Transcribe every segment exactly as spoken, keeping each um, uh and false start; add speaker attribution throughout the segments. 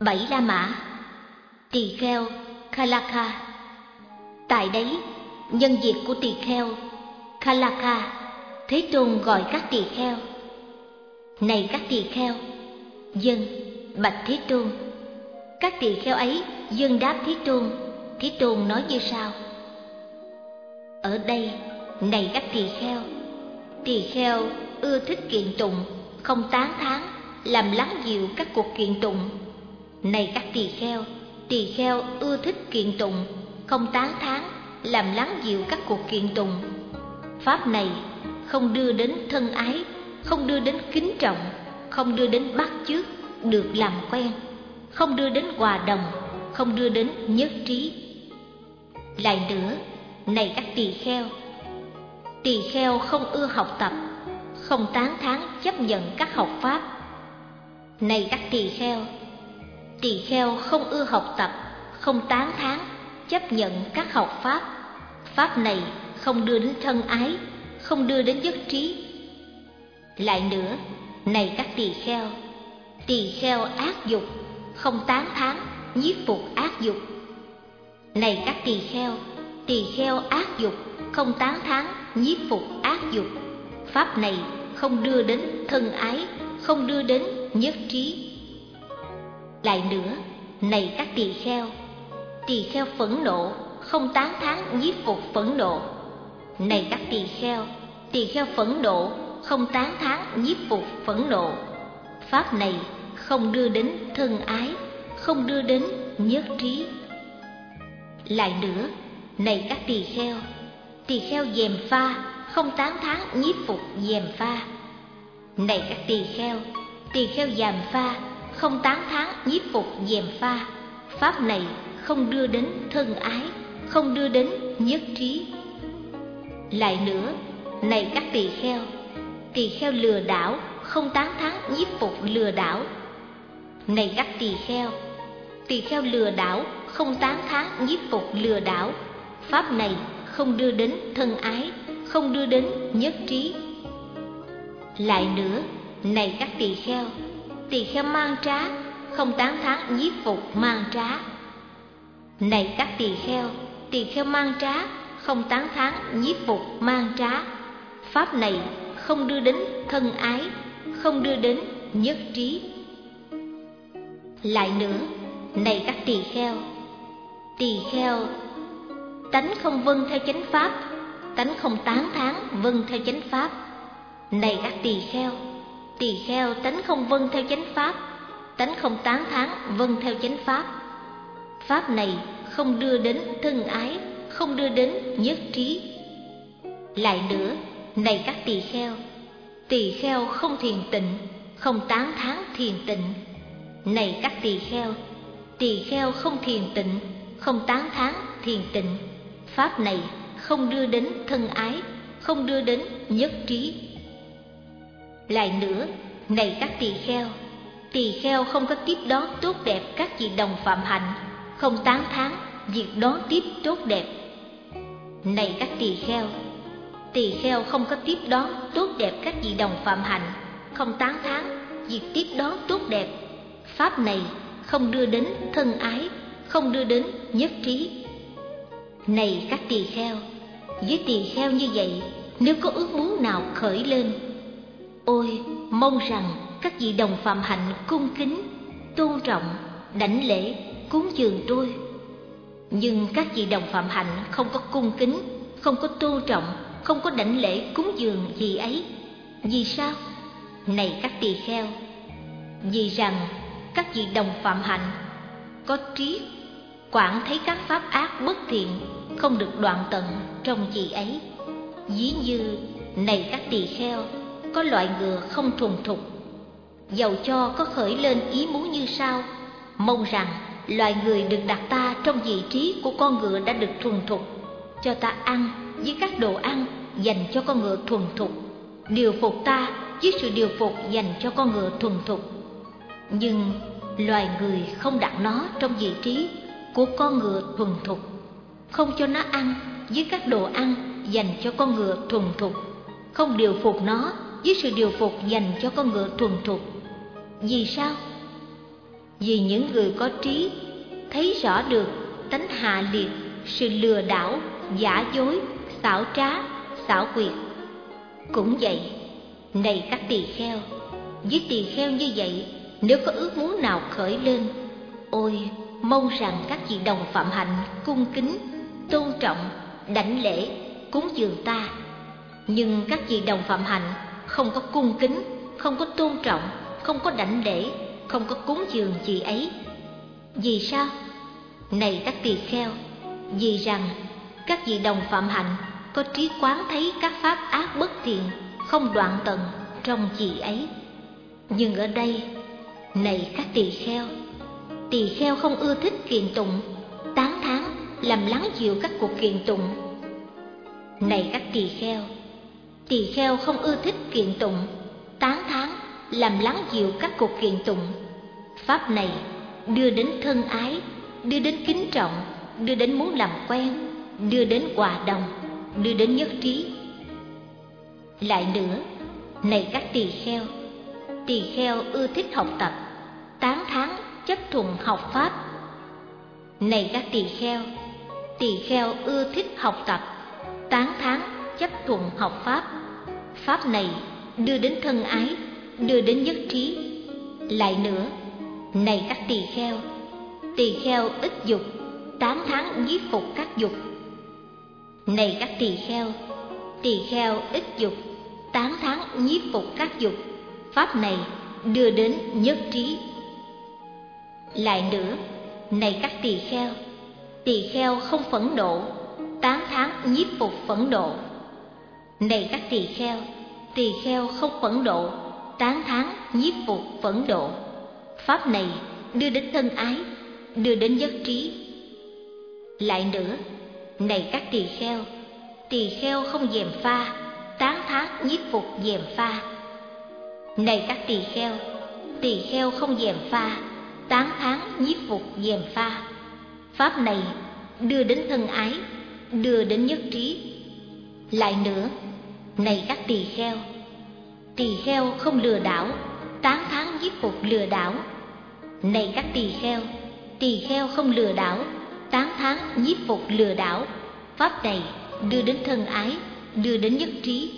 Speaker 1: Bảy La Mã, tỳ kheo Khalakha. Tại đấy, nhân việc của tỳ kheo Khalakha, Thế Tôn gọi các tỳ kheo: này các tỳ kheo. Dân, bạch Thế Tôn. Các tỳ kheo ấy dân đáp Thế Tôn. Thế Tôn nói như sau: ở đây, này các tỳ kheo, tỳ kheo ưa thích kiện tụng, không tán thán, làm lắng dịu các cuộc kiện tụng. Này các tỳ kheo, tỳ kheo ưa thích kiện tụng, không tán thán, làm lắng dịu các cuộc kiện tụng. Pháp này không đưa đến thân ái, không đưa đến kính trọng, không đưa đến bắt chước, được làm quen, không đưa đến hòa đồng, không đưa đến nhất trí. Lại nữa, này các tỳ kheo, tỳ kheo không ưa học tập, không tán thán chấp nhận các học pháp. Này các tỳ kheo, tỳ kheo không ưa học tập, không tán thán chấp nhận các học pháp. Pháp này không đưa đến thân ái, không đưa đến nhất trí. Lại nữa, này các tỳ kheo, tỳ kheo ác dục, không tán thán nhiếp phục ác dục. Này các tỳ kheo, tỳ kheo ác dục, không tán thán nhiếp phục ác dục. Pháp này không đưa đến thân ái, không đưa đến nhất trí. Lại nữa, này các tỳ kheo, tỳ kheo phẫn nộ, không tán thán nhiếp phục phẫn nộ. Này các tỳ kheo, tỳ kheo phẫn nộ, không tán thán nhiếp phục phẫn nộ. Pháp này không đưa đến thân ái, không đưa đến nhất trí. Lại nữa, này các tỳ kheo, tỳ kheo gièm pha, không tán thán nhiếp phục gièm pha. Này các tỳ kheo, tỳ kheo gièm pha, không tán thán nhiếp phục gièm pha. Pháp này không đưa đến thân ái, không đưa đến nhất trí. Lại nữa, này các tỳ kheo, tỳ kheo lừa đảo, không tán thán nhiếp phục lừa đảo. Này các tỳ kheo, tỳ kheo lừa đảo, không tán thán nhiếp phục lừa đảo. Pháp này không đưa đến thân ái, không đưa đến nhất trí. Lại nữa, này các tỳ kheo, tỳ kheo mang trá, không tán thán nhiếp phục mang trá. Này các tỳ kheo, tỳ kheo mang trá, không tán thán nhiếp phục mang trá. Pháp này không đưa đến thân ái, không đưa đến nhất trí. Lại nữa, này các tỳ kheo, tỳ kheo tánh không vâng theo chánh pháp, tánh không tán thán vâng theo chánh pháp. Này các tỳ kheo, tỳ kheo tánh không vâng theo chánh pháp, tánh không tán thán vâng theo chánh pháp. Pháp này không đưa đến thân ái, không đưa đến nhất trí. Lại nữa, này các tỳ kheo, tỳ kheo không thiền tịnh, không tán thán thiền tịnh. Này các tỳ kheo, tỳ kheo không thiền tịnh, không tán thán thiền tịnh. Pháp này không đưa đến thân ái, không đưa đến nhất trí. Lại nữa, này các tỳ kheo, tỳ kheo không có tiếp đón tốt đẹp các vị đồng phạm hạnh, không tán thán việc đón tiếp tốt đẹp. Này các tỳ kheo, tỳ kheo không có tiếp đón tốt đẹp các vị đồng phạm hạnh, không tán thán việc tiếp đón tốt đẹp. Pháp này không đưa đến thân ái, không đưa đến nhất trí. Này các tỳ kheo, với tỳ kheo như vậy, nếu có ước muốn nào khởi lên: ôi, mong rằng các vị đồng phạm hạnh cung kính, tôn trọng, đảnh lễ, cúng dường tôi. Nhưng các vị đồng phạm hạnh không có cung kính, không có tôn trọng, không có đảnh lễ cúng dường gì ấy. Vì sao? Này các tỳ kheo, vì rằng các vị đồng phạm hạnh có trí, quản thấy các pháp ác bất thiện không được đoạn tận trong vị ấy. Ví như, này các tỳ kheo, có loại ngựa không thuần thục, dầu cho có khởi lên ý muốn như sau: mong rằng loài người được đặt ta trong vị trí của con ngựa đã được thuần thục, cho ta ăn với các đồ ăn dành cho con ngựa thuần thục, điều phục ta với sự điều phục dành cho con ngựa thuần thục. Nhưng loài người không đặt nó trong vị trí của con ngựa thuần thục, không cho nó ăn với các đồ ăn dành cho con ngựa thuần thục, không điều phục nó với sự điều phục dành cho con ngựa thuần thục. Vì sao? Vì những người có trí thấy rõ được tánh hạ liệt, sự lừa đảo, giả dối, xảo trá, xảo quyệt. Cũng vậy, này các tỳ kheo, với tỳ kheo như vậy, nếu có ước muốn nào khởi lên, ôi mong rằng các vị đồng phạm hạnh cung kính, tôn trọng, đảnh lễ, cúng dường ta. Nhưng các vị đồng phạm hạnh không có cung kính, không có tôn trọng, không có đảnh lễ, không có cúng dường gì ấy. Vì sao? Này các tỳ kheo, vì rằng các vị đồng phạm hạnh có trí quán thấy các pháp ác bất thiện không đoạn tận trong vị ấy. Nhưng ở đây, này các tỳ kheo, tỳ kheo không ưa thích kiện tụng, tán thán, làm lắng dịu các cuộc kiện tụng. Này các tỳ kheo, tỳ kheo không ưa thích kiện tụng, tán thán, làm lắng dịu các cuộc kiện tụng. Pháp này đưa đến thân ái, đưa đến kính trọng, đưa đến muốn làm quen, đưa đến hòa đồng, đưa đến nhất trí. Lại nữa, này các tỳ kheo, tỳ kheo ưa thích học tập, tán thán, chấp thuận học pháp. Này các tỳ kheo, tỳ kheo ưa thích học tập, tán thán, chấp thuận học pháp. Pháp này đưa đến thân ái, đưa đến nhất trí. Lại nữa, này các tỳ kheo, tỳ kheo ít dục, tán thán nhiếp phục các dục. Này các tỳ kheo, tỳ kheo ít dục, tán thán nhiếp phục các dục. Pháp này đưa đến nhất trí. Lại nữa, này các tỳ kheo, tỳ kheo không phẫn nộ, tán thán nhiếp phục phẫn nộ. Này các tỳ kheo, tỳ kheo không phẫn nộ, tán thán nhiếp phục phẫn nộ. Pháp này đưa đến thân ái, đưa đến nhất trí. Lại nữa, này các tỳ kheo, tỳ kheo không gièm pha, tán thán nhiếp phục gièm pha. Này các tỳ kheo, tỳ kheo không gièm pha, tán thán nhiếp phục gièm pha. Pháp này đưa đến thân ái, đưa đến nhất trí. Lại nữa, này các tỳ kheo, tỳ kheo không lừa đảo, tán thán nhiếp phục lừa đảo. Này các tỳ kheo, tỳ kheo không lừa đảo, tán thán nhiếp phục lừa đảo. Pháp này đưa đến thân ái, đưa đến nhất trí.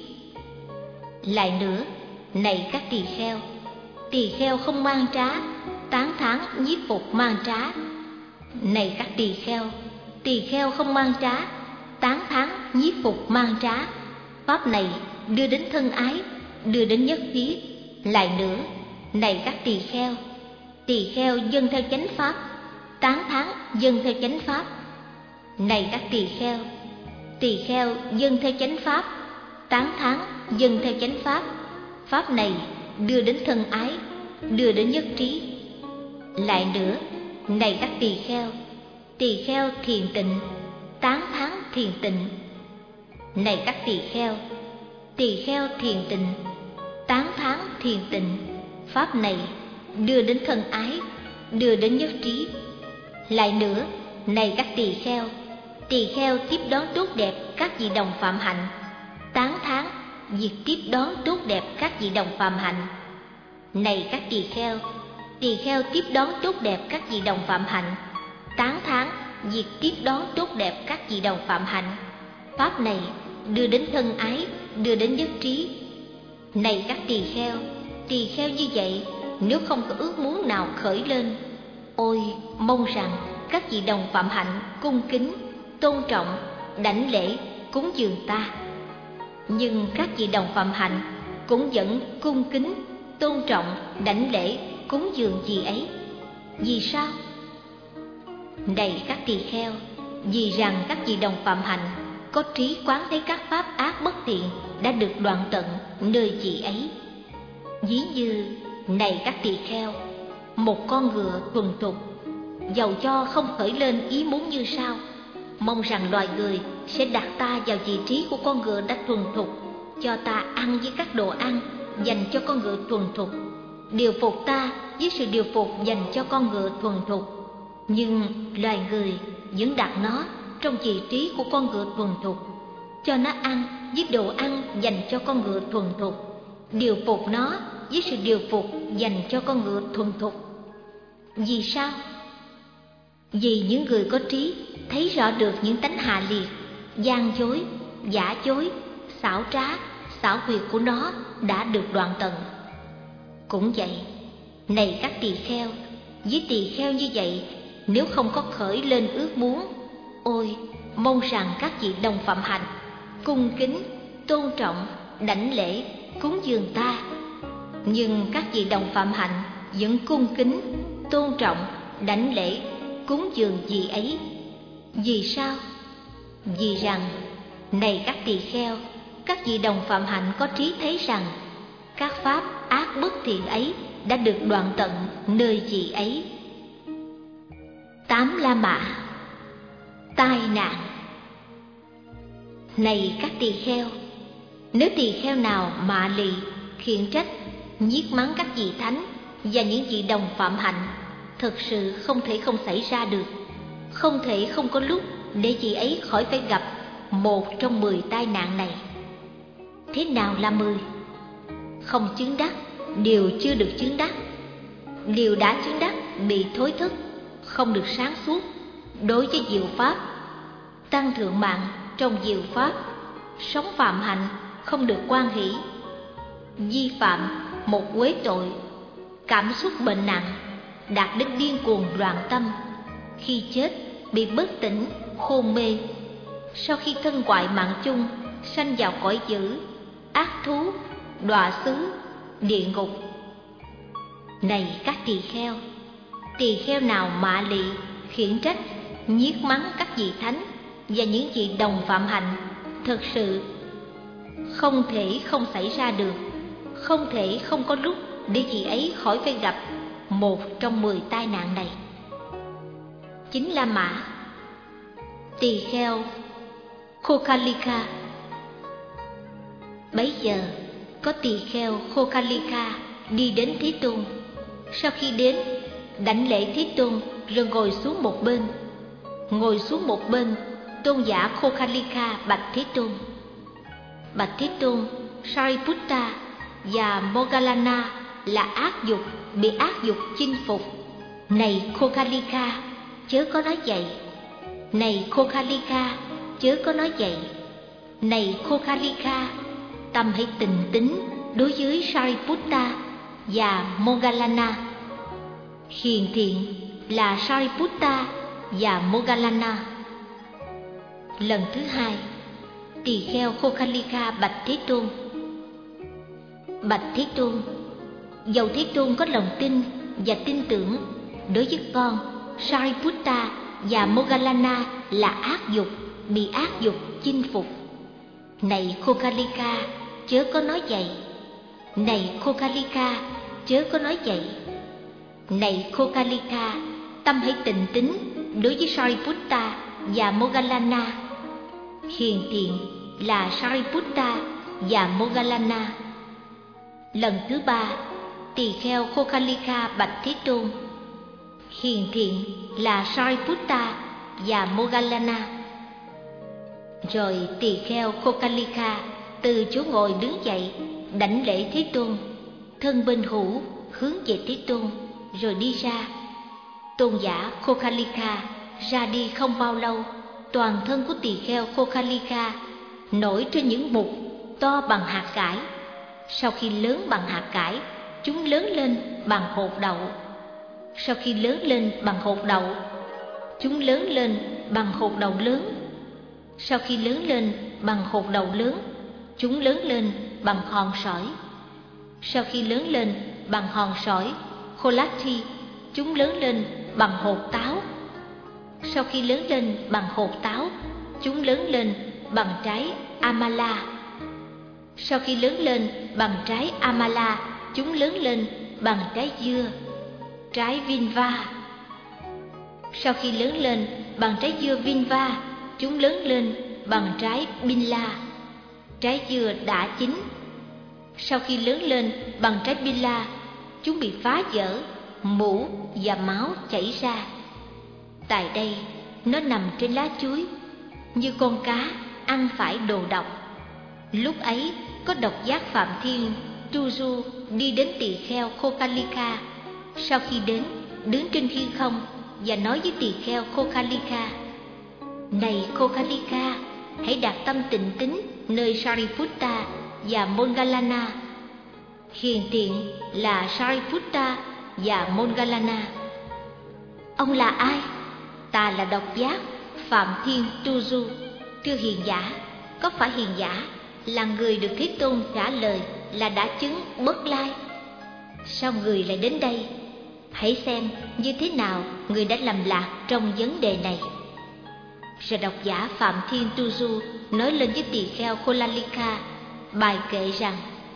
Speaker 1: Lại nữa, này các tỳ kheo, tỳ kheo không mang trá, tán thán nhiếp phục mang trá. Này các tỳ kheo, tỳ kheo không mang trá, tán thán nhiếp phục mang trá. Pháp này đưa đến thân ái, đưa đến nhất trí. Lại nữa, này các tỳ kheo, tỳ kheo dâng theo chánh pháp, tán thán dâng theo chánh pháp. Này các tỳ kheo, tỳ kheo dâng theo chánh pháp, tán thán dâng theo chánh pháp. Pháp này đưa đến thân ái, đưa đến nhất trí. Lại nữa, này các tỳ kheo, tỳ kheo thiền tịnh, tán thán thiền tịnh. Này các tỳ kheo, tỳ kheo thiền tịnh, tán thán thiền tịnh. Pháp này đưa đến thân ái, đưa đến nhất trí. Lại nữa, này các tỳ kheo, tỳ kheo tiếp đón tốt đẹp các vị đồng phạm hạnh, tán thán việc tiếp đón tốt đẹp các vị đồng phạm hạnh. Này các tỳ kheo, tỳ kheo tiếp đón tốt đẹp các vị đồng phạm hạnh, tán thán việc tiếp đón tốt đẹp các vị đồng phạm hạnh. Pháp này đưa đến thân ái, đưa đến nhất trí. Này các tỳ kheo, tỳ kheo như vậy, nếu không có ước muốn nào khởi lên, ôi mong rằng các vị đồng phạm hạnh cung kính, tôn trọng, đảnh lễ, cúng dường ta. Nhưng các vị đồng phạm hạnh cũng vẫn cung kính, tôn trọng, đảnh lễ, cúng dường gì ấy. Vì sao? Này các tỳ kheo, vì rằng các vị đồng phạm hạnh có trí quán thấy các pháp ác bất thiện đã được đoạn tận nơi vị ấy. Ví như, này các tỳ kheo, một con ngựa thuần thục, dầu cho không khởi lên ý muốn như sau, mong rằng loài người sẽ đặt ta vào vị trí của con ngựa đã thuần thục, cho ta ăn với các đồ ăn dành cho con ngựa thuần thục, điều phục ta với sự điều phục dành cho con ngựa thuần thục. Nhưng loài người vẫn đặt nó trong vị trí của con ngựa thuần thục, cho nó ăn với đồ ăn dành cho con ngựa thuần thục, điều phục nó với sự điều phục dành cho con ngựa thuần thục. Vì sao? Vì những người có trí thấy rõ được những tánh hạ liệt, gian dối, giả dối, xảo trá, xảo quyệt của nó đã được đoạn tận. Cũng vậy, này các tỳ kheo, với tỳ kheo như vậy, nếu không có khởi lên ước muốn, ôi, mong rằng các vị đồng phạm hạnh, cung kính, tôn trọng, đảnh lễ, cúng dường ta. Nhưng các vị đồng phạm hạnh vẫn cung kính, tôn trọng, đảnh lễ, cúng dường vị ấy. Vì sao? Vì rằng, này các tỳ kheo, các vị đồng phạm hạnh có trí thấy rằng các pháp ác bất thiện ấy đã được đoạn tận nơi vị ấy. Tám La Mã. Tai nạn. Này các tỳ kheo, nếu tỳ kheo nào mạ lị, khiển trách, nhiếc mắng các vị thánh và những vị đồng phạm hạnh, thật sự không thể không xảy ra được, không thể không có lúc để vị ấy khỏi phải gặp một trong mười tai nạn này. Thế nào là mười? Không chứng đắc, điều chưa được chứng đắc, điều đã chứng đắc bị thối thức, không được sáng suốt đối với diệu pháp, tăng thượng mạng trong diệu pháp, sống phạm hạnh không được quan hỷ, vi phạm một quế tội, cảm xúc bệnh nặng, đạt đến điên cuồng loạn tâm, khi chết bị bất tỉnh, hôn mê, sau khi thân hoại mạng chung, sanh vào cõi dữ, ác thú, đọa xứ, địa ngục. Này các tỳ kheo, tỳ kheo nào mạ lị, khiển trách, nhiếc mắng các vị thánh và những vị đồng phạm hạnh, thật sự không thể không xảy ra được, không thể không có lúc để vị ấy khỏi phải gặp một trong mười tai nạn này. Chính La Mã. Tỳ kheo Kokhalika. Bấy giờ có tỳ kheo Kokhalika đi đến Thế Tôn. Sau khi đến, đảnh lễ Thế Tôn rồi ngồi xuống một bên. Ngồi xuống một bên, tôn giả Kokhalika bạch Thế Tôn: Bạch Thế Tôn, Sariputta và Moggallana là ác dục, bị ác dục chinh phục. Này Kokhalika, chớ có nói vậy. Này Kokhalika, chớ có nói vậy. Này Kokhalika, tâm hãy tình tín đối với Sariputta và Moggallana. Hiền thiện là Sariputta và Moggallana. Lần thứ hai, tỳ kheo Kokhalika bạch Thế Tôn: Bạch Thế Tôn, dầu Thế Tôn có lòng tin và tin tưởng đối với con Sariputta và Moggallana là ác dục, bị ác dục chinh phục. Này Kokhalika, chớ có nói vậy. Này Kokhalika, chớ có nói vậy. Này Kokhalika, tâm hãy tịnh tín đối với Sariputta và Moggallana. Hiền thiện là Sariputta và Moggallana. Lần thứ ba, tỳ kheo Kokhalika bạch Thế Tôn: Hiền thiện là Sariputta và Moggallana. Rồi tỳ kheo Kokhalika từ chỗ ngồi đứng dậy, đảnh lễ Thế Tôn, thân bên hữu hướng về Thế Tôn, rồi đi ra. Tôn giả Kokhalika ra đi không bao lâu, toàn thân của tỳ kheo Kokhalika nổi trên những mục to bằng hạt cải. Sau khi lớn bằng hạt cải, chúng lớn lên bằng hột đậu. Sau khi lớn lên bằng hột đậu, chúng lớn lên bằng hột đậu lớn. Sau khi lớn lên bằng hột đậu lớn, chúng lớn lên bằng hòn sỏi. Sau khi lớn lên bằng hòn sỏi Kholati, chúng lớn lên bằng hột táo. Sau khi lớn lên bằng hột táo, chúng lớn lên bằng trái Amala. Sau khi lớn lên bằng trái Amala, chúng lớn lên bằng trái dưa, trái Vinva. Sau khi lớn lên bằng trái dưa Vinva, chúng lớn lên bằng trái Billa, trái dưa đã chín. Sau khi lớn lên bằng trái Billa, chúng bị phá vỡ, mủ và máu chảy ra. Tại đây, nó nằm trên lá chuối, như con cá ăn phải đồ độc. Lúc ấy, có độc giác Phạm Thiên Tuju đi đến tỳ kheo Kokhalika. Sau khi đến, đứng trên hư không và nói với tỳ kheo Kokhalika: Này Kokhalika, hãy đặt tâm tịnh tín nơi Sariputta và Moggallana. Hiền thiện là Sariputta và Moggallana. Ông là ai? Ta là độc giác Phạm Thiên Tu Du. Thưa hiền giả, có phải hiền giả là người được Thế Tôn trả lời là đã chứng bất lai? Sao người lại đến đây? Hãy xem như thế nào người đã lầm lạc trong vấn đề này. Rồi độc giả Phạm Thiên Tu Du nói lên với tỳ kheo Kokhalika bài kệ rằng: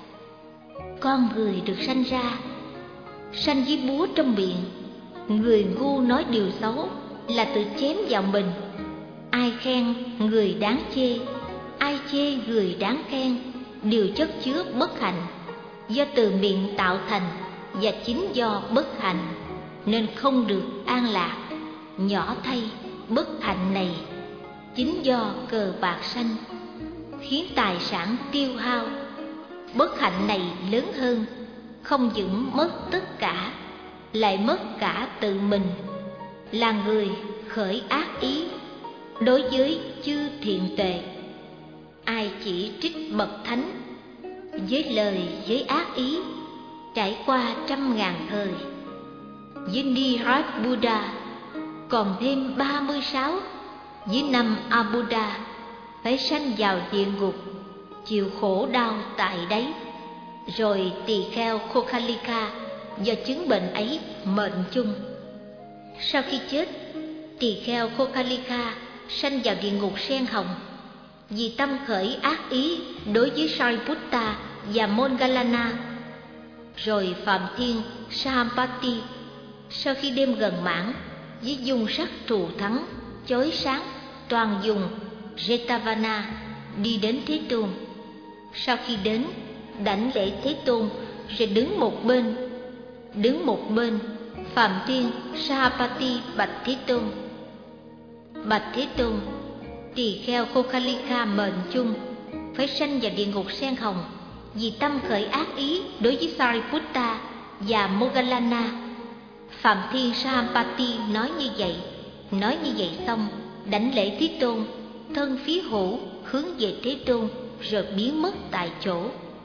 Speaker 1: Con người được sanh ra, sanh với búa trong miệng. Người ngu nói điều xấu là tự chém vào mình. Ai khen người đáng chê, ai chê người đáng khen, đều chất chứa bất hạnh, do từ miệng tạo thành, và chính do bất hạnh nên không được an lạc. Nhỏ thay, bất hạnh này chính do cờ bạc sanh, khiến tài sản tiêu hao. Bất hạnh này lớn hơn, không những mất tất cả, lại mất cả tự mình, là người khởi ác ý đối với chư thiện tuệ. Ai chỉ trích bậc thánh với lời với ác ý, trải qua trăm ngàn thời. Với Niraj Buddha còn thêm ba mươi sáu, với năm Abuddha phải sanh vào địa ngục, chịu khổ đau tại đấy. Rồi tỳ kheo Kokhalika do chứng bệnh ấy mệnh chung. Sau khi chết, tỳ kheo Kokhalika sanh vào địa ngục sen hồng, vì tâm khởi ác ý đối với Sariputta và Moggallana. Rồi Phạm Thiên Sahampati sau khi đêm gần mãn, với dung sắc thù thắng chói sáng toàn dùng Jetavana đi đến Thế Tôn. Sau khi đến, đảnh lễ Thế Tôn rồi đứng một bên. Đứng một bên, Phạm Thiên Sahampati bạch Thế Tôn: Bạch Thế Tôn, tỳ kheo Kokhalika mệnh chung phải sanh vào địa ngục sen hồng, vì tâm khởi ác ý đối với Sariputta và Moggallana. Phạm Thiên Sahampati nói như vậy. Nói như vậy xong, đảnh lễ Thế Tôn, thân phía hữu hướng về Thế Tôn, rồi biến mất tại chỗ.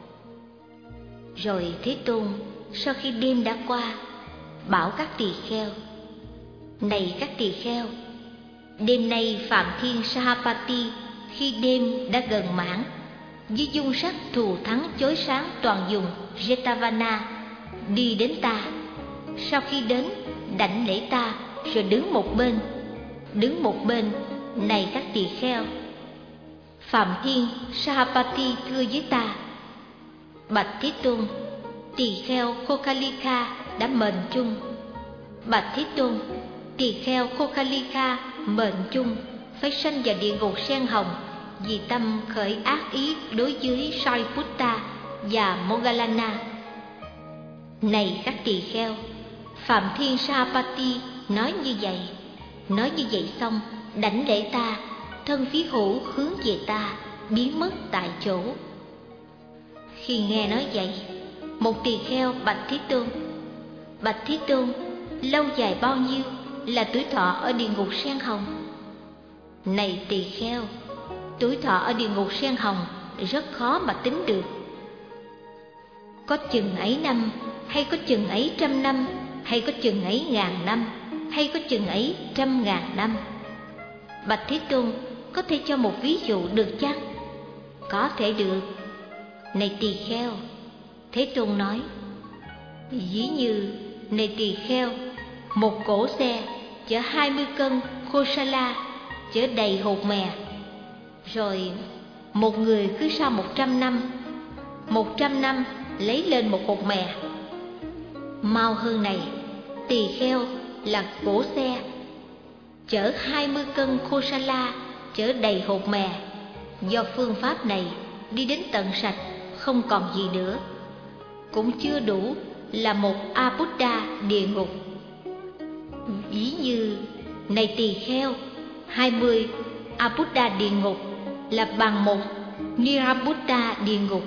Speaker 1: Rồi Thế Tôn sau khi đêm đã qua, bảo các tỳ kheo: Này các tỳ kheo, đêm nay Phạm Thiên Sahampati khi đêm đã gần mãn, với dung sắc thù thắng chói sáng toàn dùng Jetavana đi đến ta. Sau khi đến, đảnh lễ ta rồi đứng một bên. Đứng một bên, này các tỳ kheo, Phạm Thiên Sahampati thưa với ta: Bạch Thế Tôn, tỳ kheo Kokhalika đã mệnh chung. Bạch Thế Tôn, tỳ kheo Kokhalika mệnh chung phải sanh vào địa ngục sen hồng, vì tâm khởi ác ý đối với Sariputta và Moggallana. Này các tỳ kheo, Phạm Thiên Sahampati nói như vậy. Nói như vậy xong, đảnh lễ ta, thân phía hữu hướng về ta, biến mất tại chỗ. Khi nghe nói vậy, một tỳ kheo bạch Thế Tôn: Bạch Thế Tôn, lâu dài bao nhiêu là tuổi thọ ở địa ngục sen hồng? Này tỳ kheo, tuổi thọ ở địa ngục sen hồng rất khó mà tính được. Có chừng ấy năm, hay có chừng ấy trăm năm, hay có chừng ấy ngàn năm, hay có chừng ấy trăm ngàn năm. Bạch Thế Tôn, có thể cho một ví dụ được chăng? Có thể được. Này tỳ kheo, Thế Tôn nói: Ví như, này tỳ kheo, một cỗ xe chở hai mươi cân Kosala chở đầy hột mè. Rồi một người cứ sau một trăm năm, một trăm năm lấy lên một hột mè. Mau hơn này, tỳ kheo, là cỗ xe chở hai mươi cân Kosala chở đầy hột mè. Do phương pháp này đi đến tận sạch, không còn gì nữa, cũng chưa đủ là một Abuddha địa ngục. Ví như, này tỳ kheo, hai mươi Abuddha địa ngục là bằng một Nirabuddha địa ngục.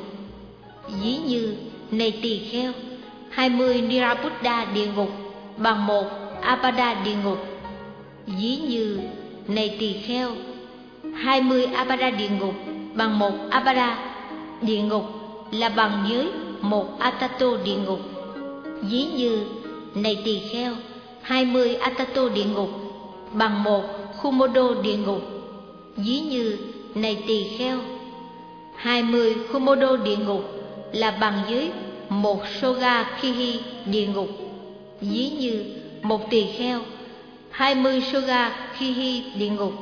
Speaker 1: Ví như, này tỳ kheo, hai mươi Nirabuddha địa ngục bằng một Abada địa ngục. Ví như: này tỳ kheo, hai mươi Abada địa ngục bằng một Abada địa ngục là bằng với một Atato địa ngục. Ví như: này tỳ kheo, hai mươi Atato địa ngục bằng một Komodo địa ngục. Ví như: này tỳ kheo, hai mươi Komodo địa ngục là bằng với một Soga Kihi địa ngục. Ví như: một tỳ kheo, hai mươi Soga Kihi địa ngục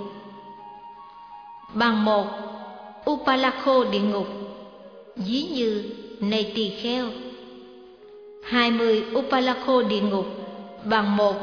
Speaker 1: bằng một Upalakho địa ngục. Ví như: này tỳ kheo, hai mươi Upalakho địa ngục bằng một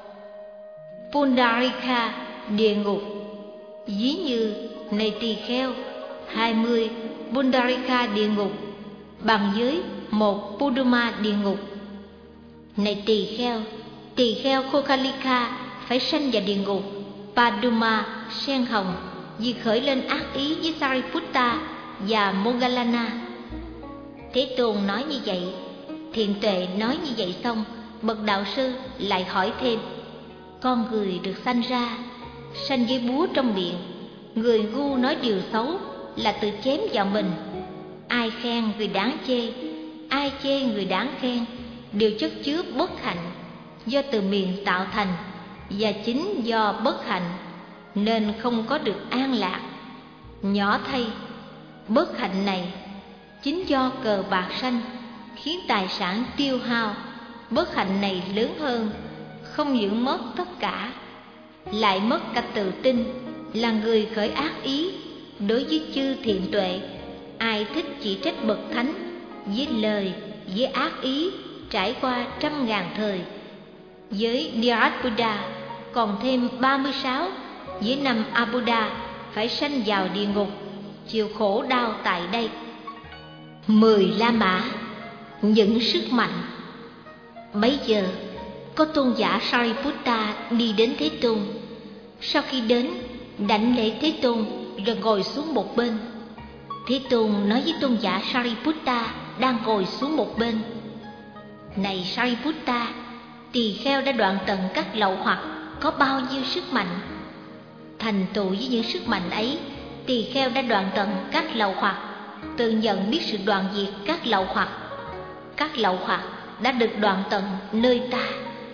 Speaker 1: Pundarika địa ngục. Ví như: này tỳ kheo, hai mươi Pundarika địa ngục bằng với một Puduma địa ngục. Này tỳ kheo, tỳ kheo Kokalika phải sanh vào địa ngục Paduma sen hồng vì khởi lên ác ý với Sariputta và Moggallana. Thế Tôn nói như vậy. Thiện Tuệ nói như vậy xong, bậc đạo sư lại hỏi thêm: con người được sanh ra, sanh với búa trong miệng. Người ngu nói điều xấu là tự chém vào mình. Ai khen người đáng chê, ai chê người đáng khen, đều chất chứa bất hạnh, do từ miệng tạo thành, và chính do bất hạnh nên không có được an lạc. Nhỏ thay, bất hạnh này chính do cờ bạc sanh, khiến tài sản tiêu hao. Bất hạnh này lớn hơn, không những mất tất cả, lại mất cả tự tin, là người khởi ác ý. Đối với chư thiện tuệ, ai thích chỉ trách bậc thánh với lời, với ác ý, trải qua trăm ngàn thời. Với Dhyat Buddha còn thêm ba mươi sáu, với năm Abuddha phải sanh vào địa ngục, chịu khổ đau tại đây. Mười La Mã, những sức mạnh. Bấy giờ có tôn giả Sariputta đi đến Thế Tôn. Sau khi đến, đảnh lễ Thế Tôn rồi ngồi xuống một bên. Thế Tôn nói với tôn giả Sariputta đang ngồi xuống một bên: này Sariputta, tỳ kheo đã đoạn tận các lậu hoặc có bao nhiêu sức mạnh? Thành tựu với những sức mạnh ấy, tỳ kheo đã đoạn tận các lậu hoặc, tự nhận biết sự đoạn diệt các lậu hoặc. Các lậu hoặc đã được đoạn tận nơi ta.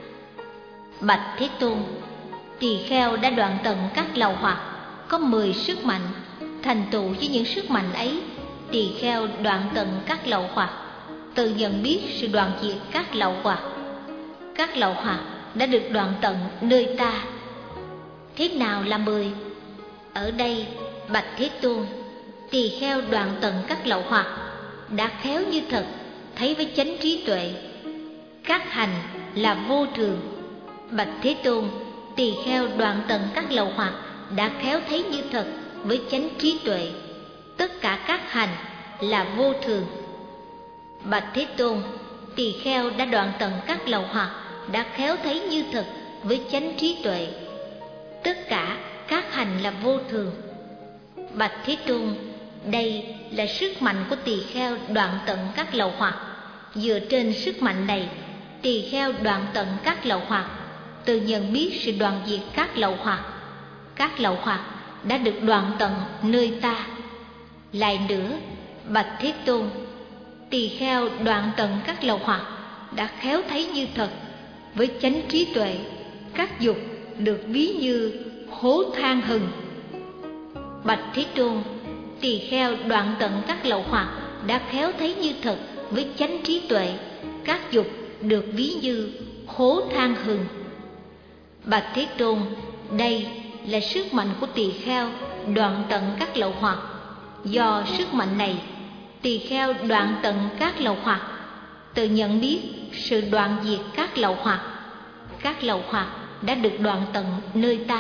Speaker 1: Bạch Thế Tôn, tỳ kheo đã đoạn tận các lậu hoặc có mười sức mạnh. Thành tựu với những sức mạnh ấy, tỳ kheo đoạn tận các lậu hoặc, tự nhận biết sự đoạn diệt các lậu hoặc. Các lậu hoặc đã được đoạn tận nơi ta. Thế nào là mười? Ở đây, bạch Thế Tôn, tỳ kheo đoạn tận các lậu hoặc đã khéo như thật, thấy với chánh trí tuệ. Các hành là vô thường. Bạch Thế Tôn, tỳ kheo đoạn tận các lậu hoặc đã khéo thấy như thật với chánh trí tuệ. Tất cả các hành là vô thường. Bạch Thế Tôn, tỳ kheo đã đoạn tận các lậu hoặc đã khéo thấy như thật với chánh trí tuệ. Tất cả các hành là vô thường. Bạch Thế Tôn, đây là sức mạnh của tỳ kheo đoạn tận các lậu hoặc. Dựa trên sức mạnh này, tỳ kheo đoạn tận các lậu hoặc, tự nhận biết sự đoạn diệt các lậu hoặc. Các lậu hoặc đã được đoạn tận nơi ta. Lại nữa, bạch Thế Tôn, tỳ kheo đoạn tận các lậu hoặc đã khéo thấy như thật với chánh trí tuệ. Các dục được ví như hố than hừng. Bạch Thế Tôn, tỳ kheo đoạn tận các lậu hoặc đã khéo thấy như thật với chánh trí tuệ. Các dục được ví như hố than hừng. Bạch Thế Tôn, đây là sức mạnh của tỳ kheo đoạn tận các lậu hoặc. Do sức mạnh này, tỳ kheo đoạn tận các lậu hoặc, tự nhận biết sự đoạn diệt các lậu hoặc. Các lậu hoặc đã được đoạn tận nơi ta.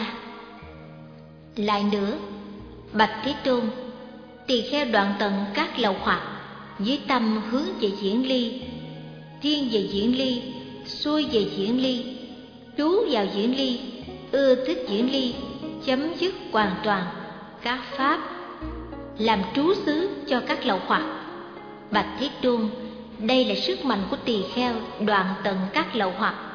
Speaker 1: Lại nữa, bạch Thế Tôn, tỳ kheo đoạn tận các lậu hoặc với tâm hướng về diễn ly, thiên về diễn ly, xuôi về diễn ly, trú vào diễn ly, ưa thích diễn ly, chấm dứt hoàn toàn các pháp, làm trú xứ cho các lậu hoặc. Bạch Thế Tôn, đây là sức mạnh của tỳ kheo đoạn tận các lậu hoặc.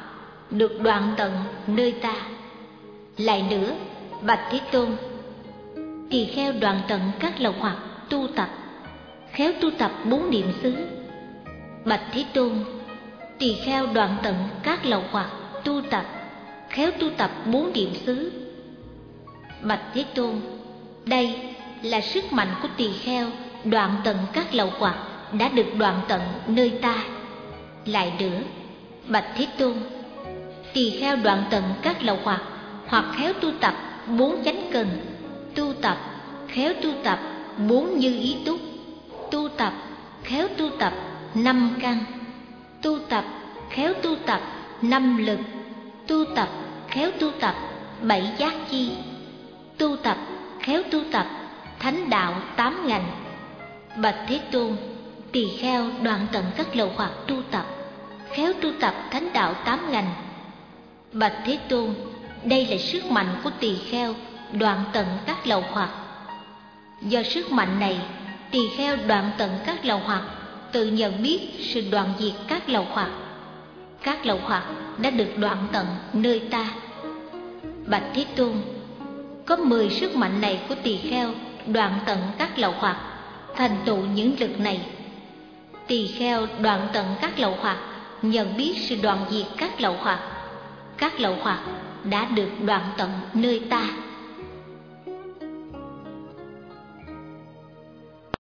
Speaker 1: được đoạn tận nơi ta. Lại nữa, bạch Thế Tôn, tỳ kheo đoạn tận các lậu hoặc tu tập, khéo tu tập bốn niệm xứ. Bạch Thế Tôn, tỳ kheo đoạn tận các lậu hoặc tu tập, khéo tu tập bốn niệm xứ. Bạch Thế Tôn, đây là sức mạnh của tỳ kheo đoạn tận các lậu hoặc đã được đoạn tận nơi ta. Lại nữa, bạch Thế Tôn, tỳ kheo đoạn tận các lậu hoặc hoặc khéo tu tập bốn chánh cần, tu tập khéo tu tập bốn như ý túc, tu tập khéo tu tập năm căn, tu tập khéo tu tập năm lực, tu tập khéo tu tập bảy giác chi, tu tập khéo tu tập thánh đạo tám ngành. Bạch Thế Tôn, tỳ kheo đoạn tận các lậu hoặc tu tập, khéo tu tập thánh đạo tám ngành. Bạch Thế Tôn, đây là sức mạnh của tỳ kheo đoạn tận các lậu hoặc. Do sức mạnh này, tỳ kheo đoạn tận các lậu hoặc tự nhận biết sự đoạn diệt các lậu hoặc. Các lậu hoặc đã được đoạn tận nơi ta. Bạch Thế Tôn, có mười sức mạnh này của tỳ kheo đoạn tận các lậu hoặc, thành tựu những lực này. Tỳ kheo đoạn tận các lậu hoặc, nhận biết sự đoạn diệt các lậu hoặc. Các lậu hoặc đã được đoạn tận nơi ta.